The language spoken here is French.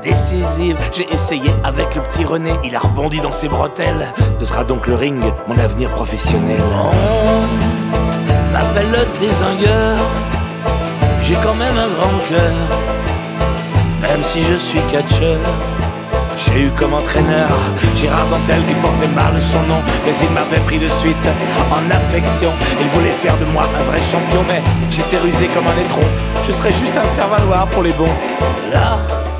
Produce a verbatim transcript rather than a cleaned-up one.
décisive. J'ai essayé avec le petit René, il a rebondi dans ses bretelles. Ce sera donc le ring, mon avenir professionnel. On m'appelle le désingueur, j'ai quand même un grand cœur. Même si je suis catcheur, j'ai eu comme entraîneur Gérard Dantel qui portait mal son nom, mais il m'avait pris de suite en affection. Il voulait faire de moi un vrai champion, mais j'étais rusé comme un étron. Je serais juste un faire-valoir pour les bons. Là,